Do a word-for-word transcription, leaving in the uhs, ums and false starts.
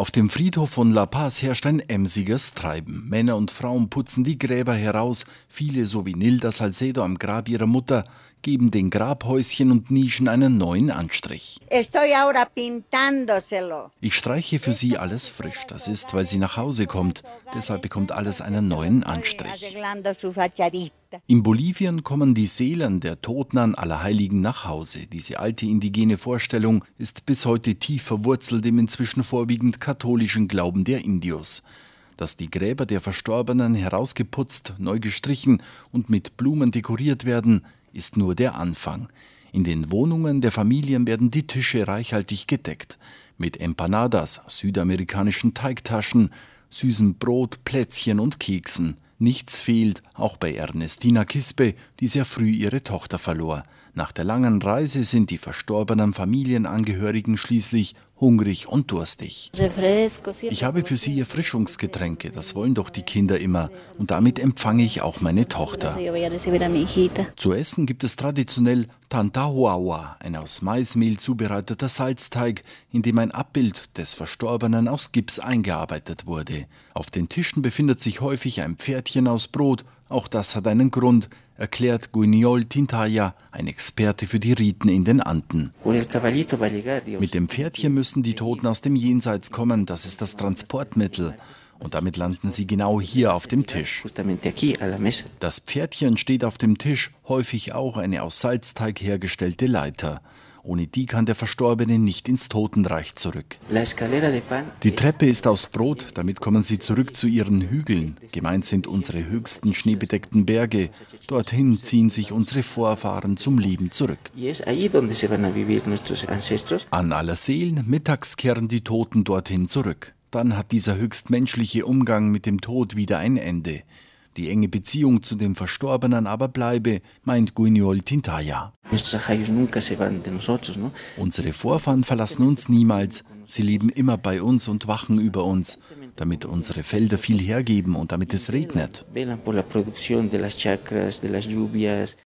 Auf dem Friedhof von La Paz herrscht ein emsiges Treiben. Männer und Frauen putzen die Gräber heraus. Viele, so wie Nilda Salcedo am Grab ihrer Mutter, geben den Grabhäuschen und Nischen einen neuen Anstrich. Ich streiche für sie alles frisch. Das ist, weil sie nach Hause kommt. Deshalb bekommt alles einen neuen Anstrich. In Bolivien kommen die Seelen der Toten an Allerheiligen nach Hause. Diese alte indigene Vorstellung ist bis heute tief verwurzelt im inzwischen vorwiegend katholischen Glauben der Indios. Dass die Gräber der Verstorbenen herausgeputzt, neu gestrichen und mit Blumen dekoriert werden, ist nur der Anfang. In den Wohnungen der Familien werden die Tische reichhaltig gedeckt. Mit Empanadas, südamerikanischen Teigtaschen, süßem Brot, Plätzchen und Keksen. Nichts fehlt, auch bei Ernestina Quispe, die sehr früh ihre Tochter verlor. Nach der langen Reise sind die verstorbenen Familienangehörigen schließlich hungrig und durstig. Ich habe für sie Erfrischungsgetränke, das wollen doch die Kinder immer. Und damit empfange ich auch meine Tochter. Zu essen gibt es traditionell Tantahuahua, ein aus Maismehl zubereiteter Salzteig, in dem ein Abbild des Verstorbenen aus Gips eingearbeitet wurde. Auf den Tischen befindet sich häufig ein Pferdchen aus Brot. Auch das hat einen Grund, erklärt Guiñol Tintaya, ein Experte für die Riten in den Anden. Mit dem Pferdchen müssen die Toten aus dem Jenseits kommen, das ist das Transportmittel. Und damit landen sie genau hier auf dem Tisch. Das Pferdchen steht auf dem Tisch, häufig auch eine aus Salzteig hergestellte Leiter. Ohne die kann der Verstorbene nicht ins Totenreich zurück. Die Treppe ist aus Brot, damit kommen sie zurück zu ihren Hügeln. Gemeint sind unsere höchsten schneebedeckten Berge. Dorthin ziehen sich unsere Vorfahren zum Leben zurück. An Allerseelen, mittags kehren die Toten dorthin zurück. Dann hat dieser höchst menschliche Umgang mit dem Tod wieder ein Ende. Die enge Beziehung zu dem Verstorbenen aber bleibe, meint Guiñol Tintaya. Unsere Vorfahren verlassen uns niemals. Sie leben immer bei uns und wachen über uns, damit unsere Felder viel hergeben und damit es regnet.